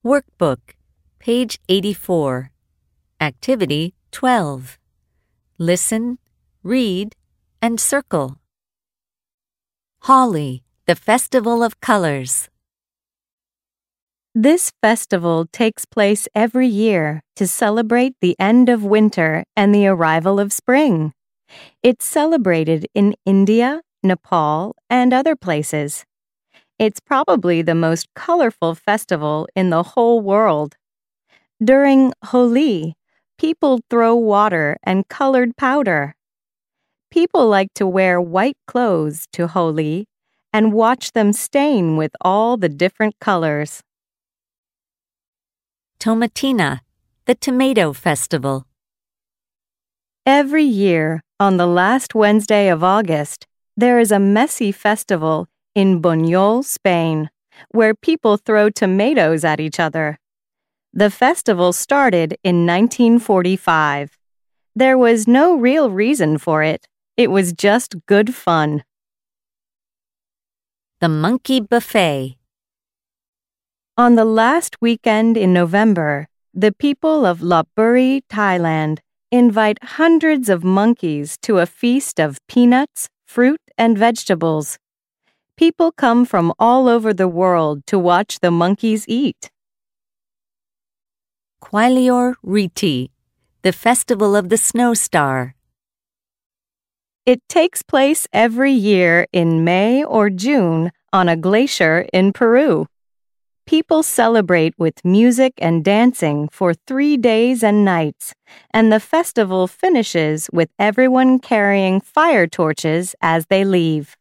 Workbook, page 84. Activity 12. Listen, read, and circle. Holi, the Festival of Colors. This festival takes place every year to celebrate the end of winter and the arrival of spring. It's celebrated in India, Nepal, and other places. It's probably the most colorful festival in the whole world. During Holi, people throw water and colored powder. People like to wear white clothes to Holi and watch them stain with all the different colors. Tomatina, the Tomato Festival. Every year, on the last Wednesday of August, there is a messy festival in Buñol, Spain, where people throw tomatoes at each other. The festival started in 1945. There was no real reason for it. It was just good fun. The Monkey Buffet. On the last weekend in November, the people of Lopburi, Thailand, invite hundreds of monkeys to a feast of peanuts, fruit, and vegetables. People come from all over the world to watch the monkeys eat. Quailior Riti, the Festival of the Snow Star. It takes place every year in May or June on a glacier in Peru. People celebrate with music and dancing for 3 days and nights, and the festival finishes with everyone carrying fire torches as they leave.